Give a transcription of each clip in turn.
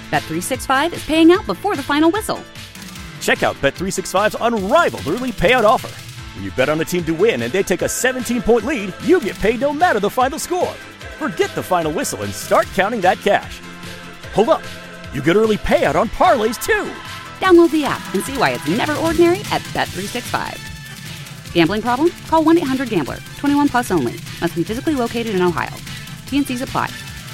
Bet365 is paying out before the final whistle. Check out Bet365's unrivaled early payout offer. When you bet on a team to win and they take a 17-point lead, you get paid no matter the final score. Forget the final whistle and start counting that cash. Hold up. You get early payout on parlays, too. Download the app and see why it's never ordinary at Bet365. Gambling problem? Call 1-800-GAMBLER. 21 plus only. Must be physically located in Ohio. T&Cs apply.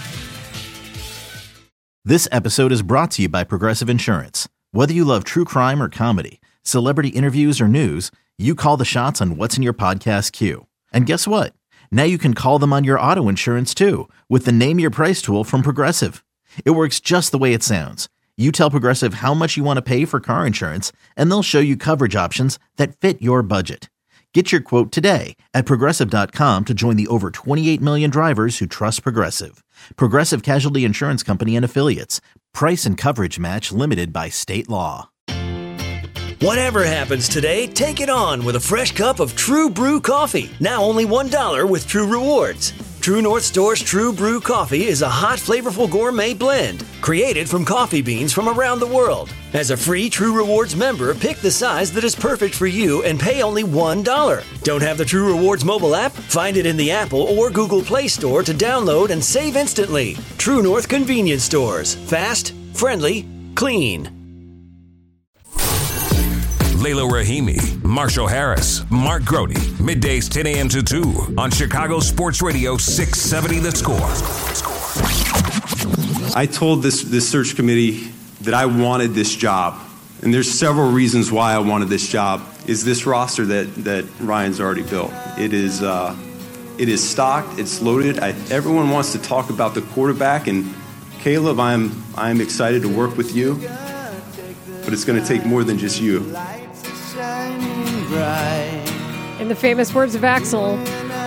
This episode is brought to you by Progressive Insurance. Whether you love true crime or comedy, celebrity interviews or news, you call the shots on what's in your podcast queue. And guess what? Now you can call them on your auto insurance too with the Name Your Price tool from Progressive. It works just the way it sounds. You tell Progressive how much you want to pay for car insurance, and they'll show you coverage options that fit your budget. Get your quote today at Progressive.com to join the over 28 million drivers who trust Progressive. Progressive Casualty Insurance Company and Affiliates. Price and coverage match limited by state law. Whatever happens today, take it on with a fresh cup of True Brew coffee. Now only $1 with True Rewards. True North Store's True Brew coffee is a hot, flavorful gourmet blend created from coffee beans from around the world. As a free True Rewards member, pick the size that is perfect for you and pay only $1. Don't have the True Rewards mobile app? Find it in the Apple or Google Play Store to download and save instantly. True North Convenience Stores. Fast, friendly, clean. Layla Rahimi, Marshall Harris, Mark Grody, middays 10 a.m. to 2 on Chicago Sports Radio 670 The Score. I told this search committee that I wanted this job, and there's several reasons why I wanted this job. Is this roster that Ryan's already built? It is stocked, it's loaded. Everyone wants to talk about the quarterback, and Caleb, I'm excited to work with you, but it's going to take more than just you. In the famous words of Axel,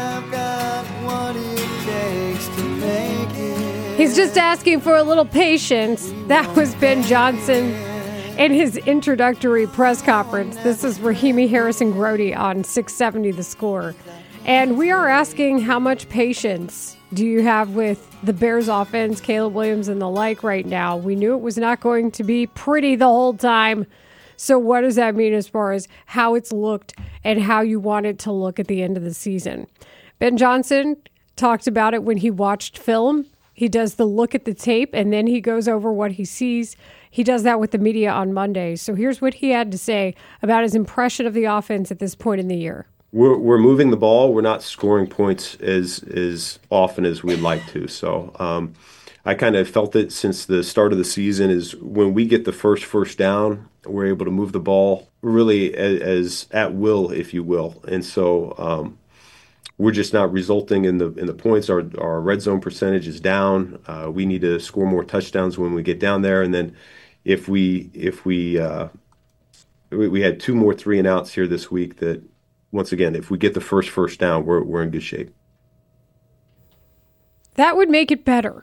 he's just asking for a little patience. That was Ben Johnson in his introductory press conference. This is Rahimi, Harris, and Grody on 670 The Score. And we are asking, how much patience do you have with the Bears offense, Caleb Williams, and the like right now? We knew it was not going to be pretty the whole time. So what does that mean as far as how it's looked and how you want it to look at the end of the season? Ben Johnson talked about it when he watched film. He does the look at the tape, and then he goes over what he sees. He does that with the media on Monday. So here's what he had to say about his impression of the offense at this point in the year. We're moving the ball. We're not scoring points as often as we'd like to. So I kind of felt it since the start of the season is when we get the first down, we're able to move the ball really as at will, if you will. And so we're just not resulting in the points. Our red zone percentage is down. We need to score more touchdowns when we get down there. And then if we had 2 more 3-and-outs here this week that, once again, if we get the first down, we're in good shape. That would make it better.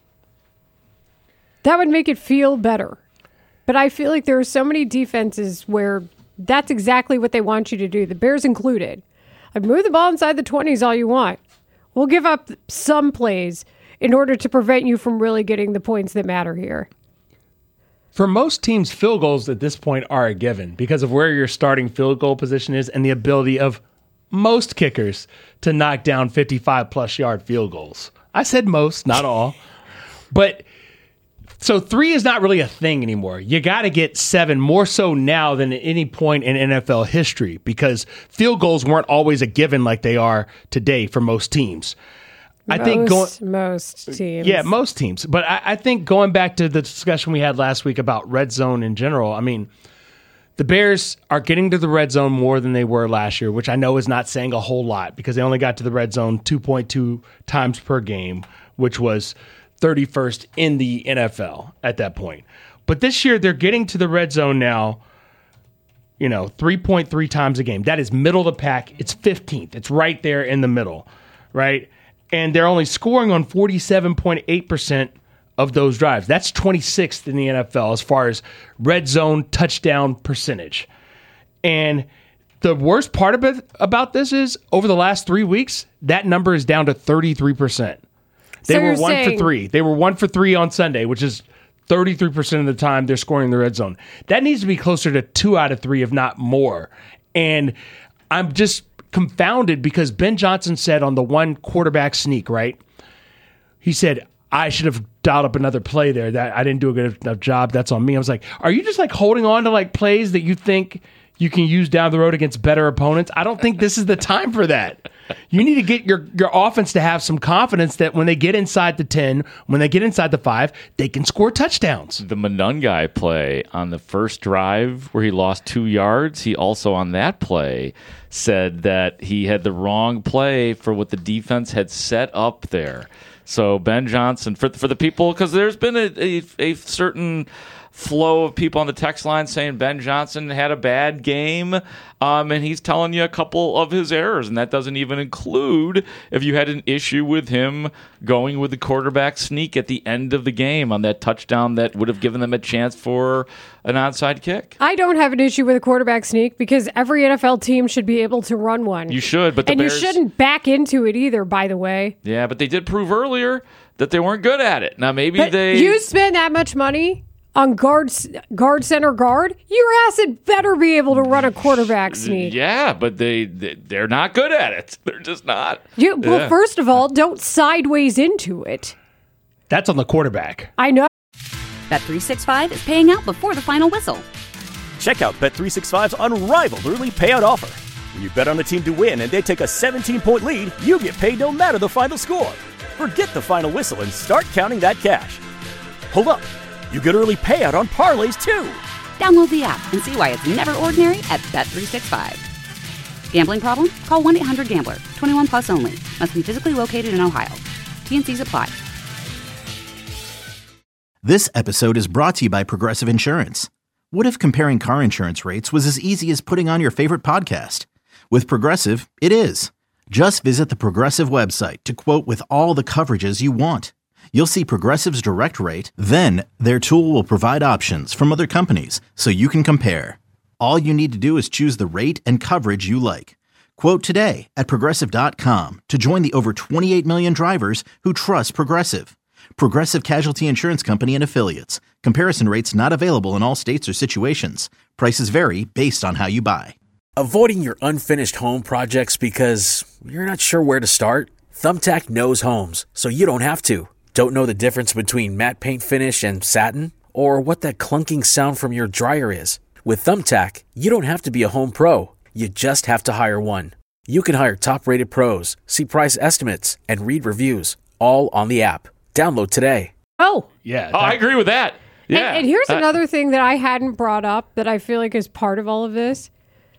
That would make it feel better. But I feel like there are so many defenses where that's exactly what they want you to do, the Bears included. Like, move the ball inside the 20s all you want. We'll give up some plays in order to prevent you from really getting the points that matter here. For most teams, field goals at this point are a given because of where your starting field goal position is and the ability of most kickers to knock down 55-plus yard field goals. I said most, not all. But so 3 is not really a thing anymore. You got to get 7, more so now than at any point in NFL history, because field goals weren't always a given like they are today for most teams. Most teams. Yeah, most teams. But I think going back to the discussion we had last week about red zone in general, I mean, the Bears are getting to the red zone more than they were last year, which I know is not saying a whole lot because they only got to the red zone 2.2 times per game, which was 31st in the NFL at that point. But this year, they're getting to the red zone now, 3.3 times a game. That is middle of the pack. It's 15th. It's right there in the middle, right? And they're only scoring on 47.8% of those drives. That's 26th in the NFL as far as red zone touchdown percentage. And the worst part about this is over the last 3 weeks, that number is down to 33%. They were 1 for 3. They were 1 for 3 on Sunday, which is 33% of the time they're scoring in the red zone. That needs to be closer to 2 out of 3, if not more. And I'm just confounded because Ben Johnson said on the one quarterback sneak, right? He said, I should have dialed up another play there. That I didn't do a good enough job. That's on me. I was like, are you just like holding on to like plays that you think you can use down the road against better opponents? I don't think this is the time for that. You need to get your offense to have some confidence that when they get inside the 10, when they get inside the 5, they can score touchdowns. The Monungai play on the first drive where he lost 2 yards, he also on that play said that he had the wrong play for what the defense had set up there. So Ben Johnson, for the people, because there's been a certain flow of people on the text line saying Ben Johnson had a bad game, and he's telling you a couple of his errors, and that doesn't even include if you had an issue with him going with the quarterback sneak at the end of the game on that touchdown that would have given them a chance for an onside kick. I don't have an issue with a quarterback sneak because every NFL team should be able to run one. You should, but you shouldn't back into it either, by the way. Yeah, but they did prove earlier that they weren't good at it. Now maybe you spend that much money on guard center guard, your ass had better be able to run a quarterback sneak. Yeah, but they're not good at it. They're just not. Well, first of all, don't sideways into it. That's on the quarterback. I know. Bet365 is paying out before the final whistle. Check out Bet365's unrivaled early payout offer. When you bet on a team to win and they take a 17-point lead, you get paid no matter the final score. Forget the final whistle and start counting that cash. Hold up. You get early payout on parlays, too. Download the app and see why it's never ordinary at Bet365. Gambling problem? Call 1-800-GAMBLER. 21 plus only. Must be physically located in Ohio. T&Cs apply. This episode is brought to you by Progressive Insurance. What if comparing car insurance rates was as easy as putting on your favorite podcast? With Progressive, it is. Just visit the Progressive website to quote with all the coverages you want. You'll see Progressive's direct rate, then their tool will provide options from other companies so you can compare. All you need to do is choose the rate and coverage you like. Quote today at Progressive.com to join the over 28 million drivers who trust Progressive. Progressive Casualty Insurance Company and Affiliates. Comparison rates not available in all states or situations. Prices vary based on how you buy. Avoiding your unfinished home projects because you're not sure where to start? Thumbtack knows homes, so you don't have to. Don't know the difference between matte paint finish and satin? Or what that clunking sound from your dryer is? With Thumbtack, you don't have to be a home pro. You just have to hire one. You can hire top-rated pros, see price estimates, and read reviews, all on the app. Download today. Oh. Yeah. I agree with that. Yeah. And here's another thing that I hadn't brought up that I feel like is part of all of this.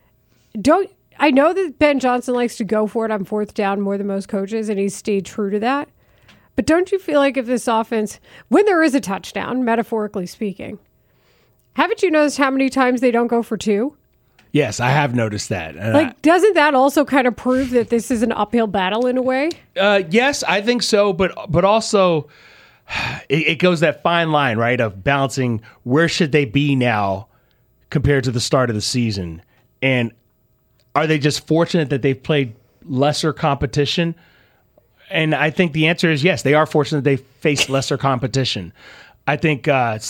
I know that Ben Johnson likes to go for it on fourth down more than most coaches, and he's stayed true to that. But don't you feel like if this offense, when there is a touchdown, metaphorically speaking, haven't you noticed how many times they don't go for 2? Yes, I have noticed that. Doesn't that also kind of prove that this is an uphill battle in a way? Yes, I think so. But also, it goes that fine line, right, of balancing where should they be now compared to the start of the season. And are they just fortunate that they've played lesser competition? And I think the answer is yes, they are fortunate they face lesser competition. I think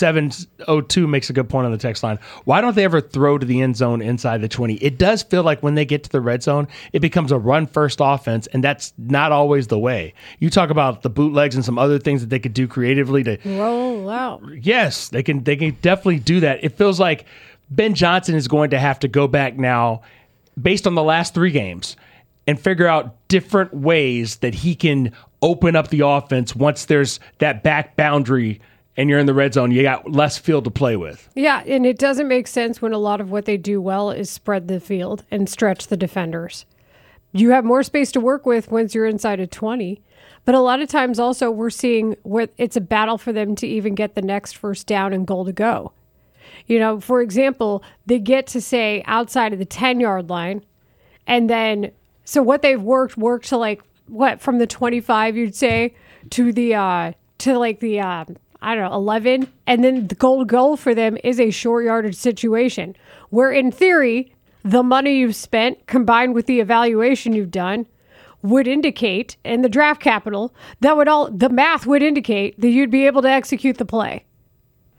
702 makes a good point on the text line. Why don't they ever throw to the end zone inside the 20? It does feel like when they get to the red zone, it becomes a run-first offense, and that's not always the way. You talk about the bootlegs and some other things that they could do creatively to roll out. Yes, they can definitely do that. It feels like Ben Johnson is going to have to go back now, based on the last 3 games, and figure out different ways that he can open up the offense once there's that back boundary and you're in the red zone. You got less field to play with. Yeah, and it doesn't make sense when a lot of what they do well is spread the field and stretch the defenders. You have more space to work with once you're inside of 20. But a lot of times also we're seeing where it's a battle for them to even get the next first down and goal to go. You know, for example, they get to say outside of the 10-yard line, and then so what they've worked to from the 25 you'd say to the 11, and then the goal for them is a short yardage situation where in theory the money you've spent combined with the evaluation you've done would indicate, and the draft capital, the math would indicate that you'd be able to execute the play.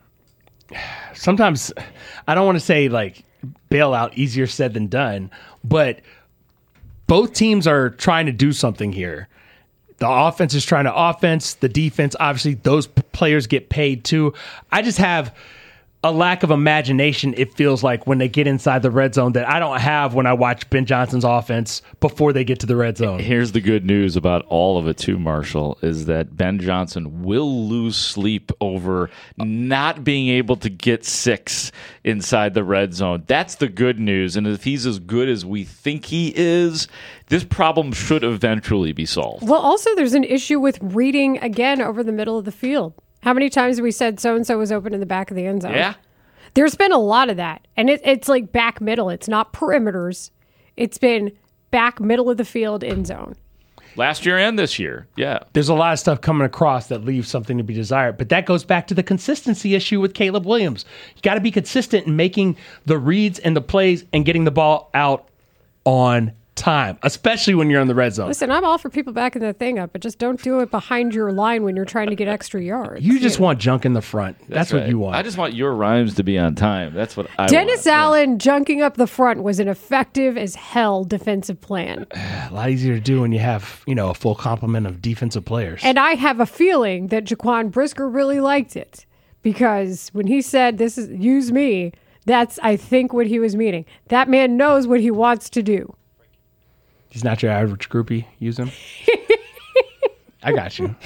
sometimes I don't want to say like bailout, easier said than done, but both teams are trying to do something here. The offense is trying to offense, the defense, obviously those players get paid too. I just have a lack of imagination, it feels like, when they get inside the red zone that I don't have when I watch Ben Johnson's offense before they get to the red zone. Here's the good news about all of it too, Marshall, is that Ben Johnson will lose sleep over not being able to get 6 inside the red zone. That's the good news. And if he's as good as we think he is, this problem should eventually be solved. Well, also there's an issue with reading again over the middle of the field. How many times have we said so-and-so was open in the back of the end zone? Yeah. There's been a lot of that. And it's like back middle. It's not perimeters. It's been back middle of the field end zone. Last year and this year, yeah. There's a lot of stuff coming across that leaves something to be desired. But that goes back to the consistency issue with Caleb Williams. You got to be consistent in making the reads and the plays and getting the ball out on time, especially when you're in the red zone. Listen, I'm all for people backing that thing up, but just don't do it behind your line when you're trying to get extra yards. You just want junk in the front. That's what right. you want. I just want your rhymes to be on time. That's what I Dennis want. Allen junking up the front was an effective as hell defensive plan. A lot easier to do when you have, a full complement of defensive players. And I have a feeling that Jaquan Brisker really liked it, because when he said, "This is use me," that's, I think, what he was meaning. That man knows what he wants to do. He's not your average groupie. Use him. I got you.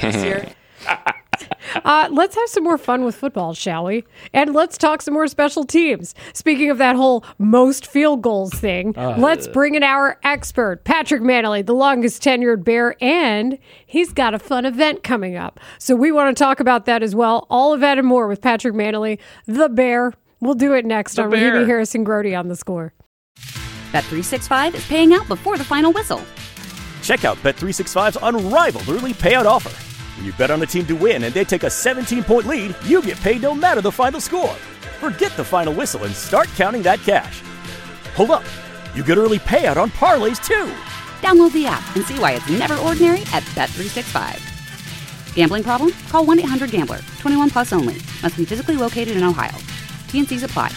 Let's have some more fun with football, shall we? And let's talk some more special teams. Speaking of that whole most field goals thing, let's bring in our expert, Patrick Mannelly, the longest tenured Bear, and he's got a fun event coming up. So we want to talk about that as well. All of that and more with Patrick Mannelly, the Bear. We'll do it next on Rahimi Harrison Grody on The Score. Bet365 is paying out before the final whistle. Check out Bet365's unrivaled early payout offer. When you bet on a team to win and they take a 17-point lead, you get paid no matter the final score. Forget the final whistle and start counting that cash. Hold up. You get early payout on parlays too. Download the app and see why it's never ordinary at Bet365. Gambling problem? Call 1-800-GAMBLER. 21 plus only. Must be physically located in Ohio. T&Cs apply.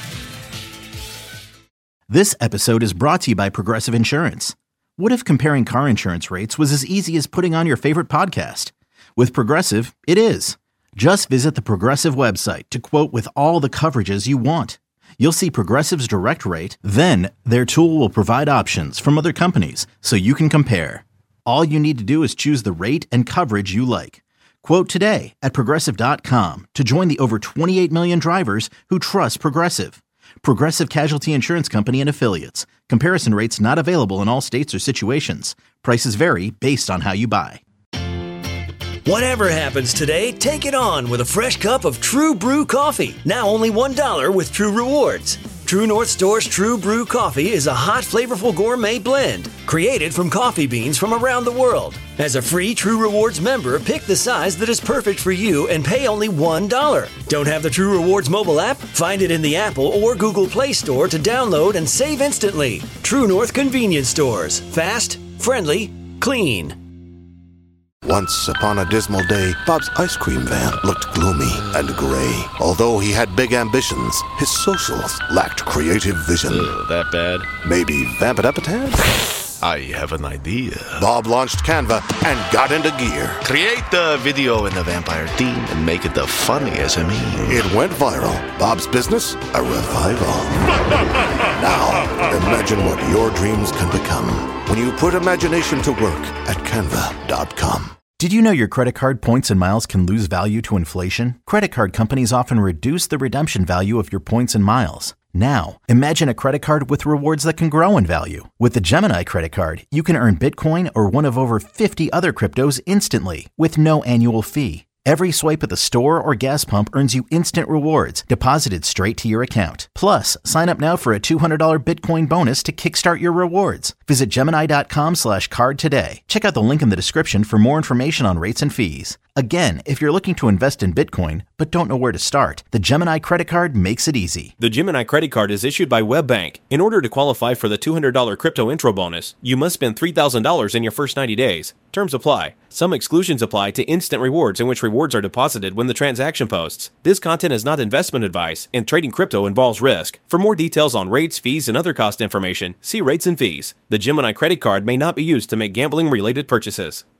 This episode is brought to you by Progressive Insurance. What if comparing car insurance rates was as easy as putting on your favorite podcast? With Progressive, it is. Just visit the Progressive website to quote with all the coverages you want. You'll see Progressive's direct rate, then their tool will provide options from other companies so you can compare. All you need to do is choose the rate and coverage you like. Quote today at Progressive.com to join the over 28 million drivers who trust Progressive. Progressive Casualty Insurance Company and Affiliates. Comparison rates not available in all states or situations. Prices vary based on how you buy. Whatever happens today, take it on with a fresh cup of True Brew coffee. Now only $1 with True Rewards. True North Store's True Brew coffee is a hot, flavorful gourmet blend created from coffee beans from around the world. As a free True Rewards member, pick the size that is perfect for you and pay only $1. Don't have the True Rewards mobile app? Find it in the Apple or Google Play Store to download and save instantly. True North Convenience Stores. Fast, friendly, clean. Once upon a dismal day, Bob's ice cream van looked gloomy and gray. Although he had big ambitions, his socials lacked creative vision. That bad? Maybe vamp it up a tad? I have an idea. Bob launched Canva and got into gear. Create the video in the vampire theme and make it the funniest of me. It went viral. Bob's business, a revival. Now, imagine what your dreams can become when you put imagination to work at Canva.com. Did you know your credit card points and miles can lose value to inflation? Credit card companies often reduce the redemption value of your points and miles. Now, imagine a credit card with rewards that can grow in value. With the Gemini credit card, you can earn Bitcoin or one of over 50 other cryptos instantly with no annual fee. Every swipe at the store or gas pump earns you instant rewards deposited straight to your account. Plus, sign up now for a $200 Bitcoin bonus to kickstart your rewards. Visit Gemini.com/card today. Check out the link in the description for more information on rates and fees. Again, if you're looking to invest in Bitcoin but don't know where to start, the Gemini credit card makes it easy. The Gemini credit card is issued by WebBank. In order to qualify for the $200 crypto intro bonus, you must spend $3,000 in your first 90 days. Terms apply. Some exclusions apply to instant rewards, in which rewards are deposited when the transaction posts. This content is not investment advice, and trading crypto involves risk. For more details on rates, fees, and other cost information, see Rates and Fees. The Gemini credit card may not be used to make gambling-related purchases.